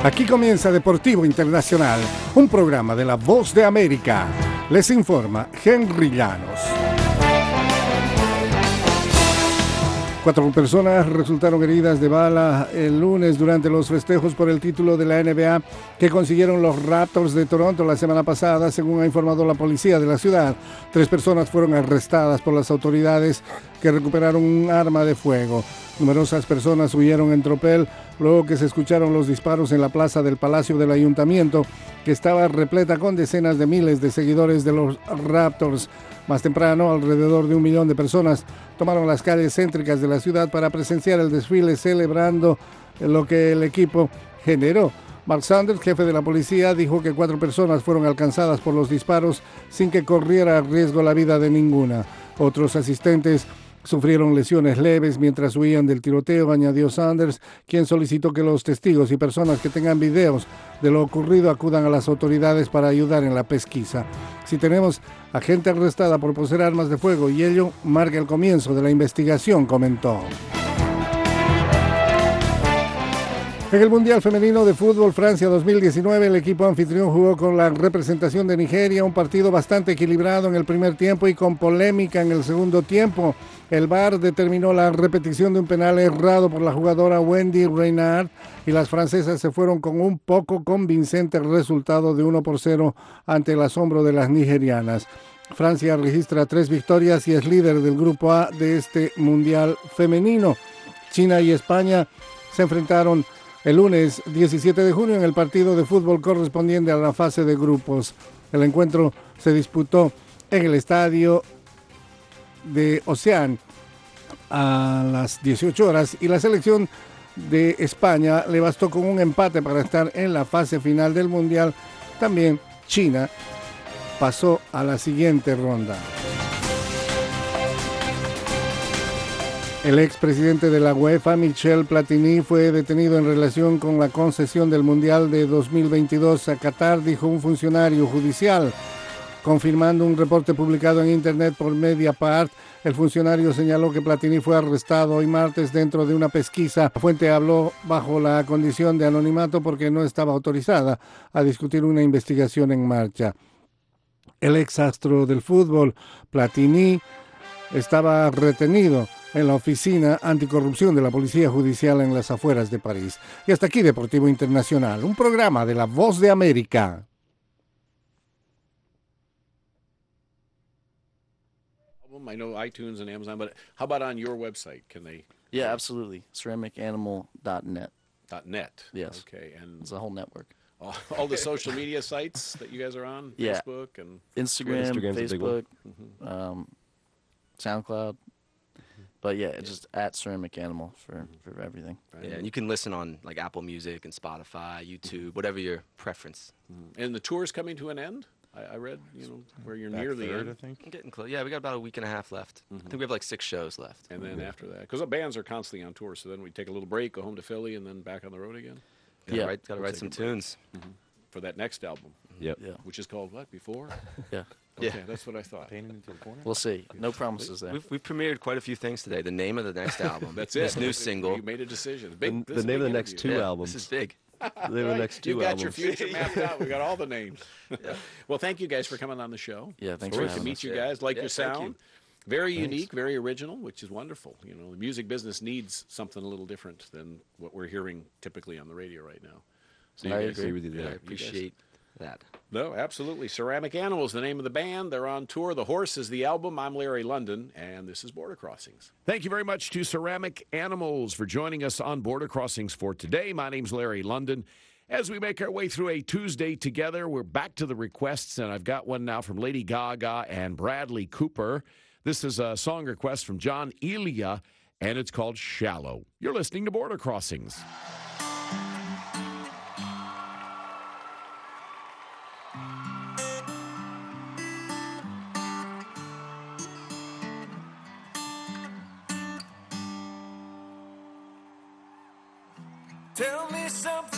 Aquí comienza Deportivo Internacional, un programa de La Voz de América. Les informa Henry Llanos. 4 personas resultaron heridas de bala el lunes durante los festejos por el título de la NBA que consiguieron los Raptors de Toronto la semana pasada, según ha informado la policía de la ciudad. 3 personas fueron arrestadas por las autoridades que recuperaron un arma de fuego. Numerosas personas huyeron en tropel luego que se escucharon los disparos en la plaza del Palacio del Ayuntamiento, que estaba repleta con decenas de miles de seguidores de los Raptors. Más temprano, alrededor de 1 millón de personas tomaron las calles céntricas de la ciudad para presenciar el desfile celebrando lo que el equipo generó. Mark Sanders, jefe de la policía, dijo que 4 personas fueron alcanzadas por los disparos sin que corriera riesgo la vida de ninguna. Otros asistentes sufrieron lesiones leves mientras huían del tiroteo, añadió Sanders, quien solicitó que los testigos y personas que tengan videos de lo ocurrido acudan a las autoridades para ayudar en la pesquisa. Si tenemos a gente arrestada por poseer armas de fuego y ello marca el comienzo de la investigación, comentó. En el Mundial Femenino de Fútbol Francia 2019, el equipo anfitrión jugó con la representación de Nigeria, un partido bastante equilibrado en el primer tiempo y con polémica en el segundo tiempo. El VAR determinó la repetición de un penal errado por la jugadora Wendy Renard y las francesas se fueron con un poco convincente resultado de 1-0 ante el asombro de las nigerianas. Francia registra 3 victorias y es líder del grupo A de este Mundial Femenino. China y España se enfrentaron el lunes 17 de junio en el partido de fútbol correspondiente a la fase de grupos. El encuentro se disputó en el estadio de Océan a las 18 horas y la selección de España le bastó con un empate para estar en la fase final del Mundial. También China pasó a la siguiente ronda. El expresidente de la UEFA, Michel Platini, fue detenido en relación con la concesión del Mundial de 2022 a Qatar, dijo un funcionario judicial. Confirmando un reporte publicado en Internet por Mediapart, el funcionario señaló que Platini fue arrestado hoy martes dentro de una pesquisa. La fuente habló bajo la condición de anonimato porque no estaba autorizada a discutir una investigación en marcha. El exastro del fútbol, Platini, estaba retenido en la oficina anticorrupción de la Policía Judicial en las afueras de París. Y hasta aquí Deportivo Internacional, un programa de La Voz de América. I know iTunes and Amazon, but how about on your website? Can they? Yeah, absolutely. Ceramicanimal.net. .net. Yes. Okay, and It's a whole network. all the social media sites that you guys are on, Yeah. Facebook and Instagram, Instagram's a big one. Facebook, SoundCloud. But yeah, it's just at Ceramic Animal for everything. Right. Yeah, and you can listen on like Apple Music and Spotify, YouTube, whatever your preference. And the tour's coming to an end. I read, where you're near the end. I think. I'm getting close. Yeah, we got about a week and a half left. I think we have like 6 shows left. And then after that, because the bands are constantly on tour, so then we take a little break, go home to Philly, and then back on the road again. Yeah. Gotta write some tunes. For that next album. Yep. Yeah. Which is called what? Before? Yeah. Okay, Yeah. That's what I thought. We'll see. No promises there. We've premiered quite a few things today. The name of the next album. That's it. This new single. You made a decision. The name of the next 2 Yeah, albums. This is big. The name of the next 2 You've got albums. your future mapped out. We got all the names. Well, thank you guys for coming on the show. Yeah, thanks Great for to having meet us. you Yeah. guys. Like Yeah, your thank sound. you. Very unique, very original, which is wonderful. The music business needs something a little different than what we're hearing typically on the radio right now. So I you guys- agree with you there. I you guys- appreciate that. No, absolutely. Ceramic Animals, the name of the band. They're on tour. The Horse is the album. I'm Larry London, and this is Border Crossings. Thank you very much to Ceramic Animals for joining us on Border Crossings for today. My name's Larry London. As we make our way through a Tuesday together, we're back to the requests, and I've got one now from Lady Gaga and Bradley Cooper. This is a song request from John Elia, and it's called Shallow. You're listening to Border Crossings. Tell me something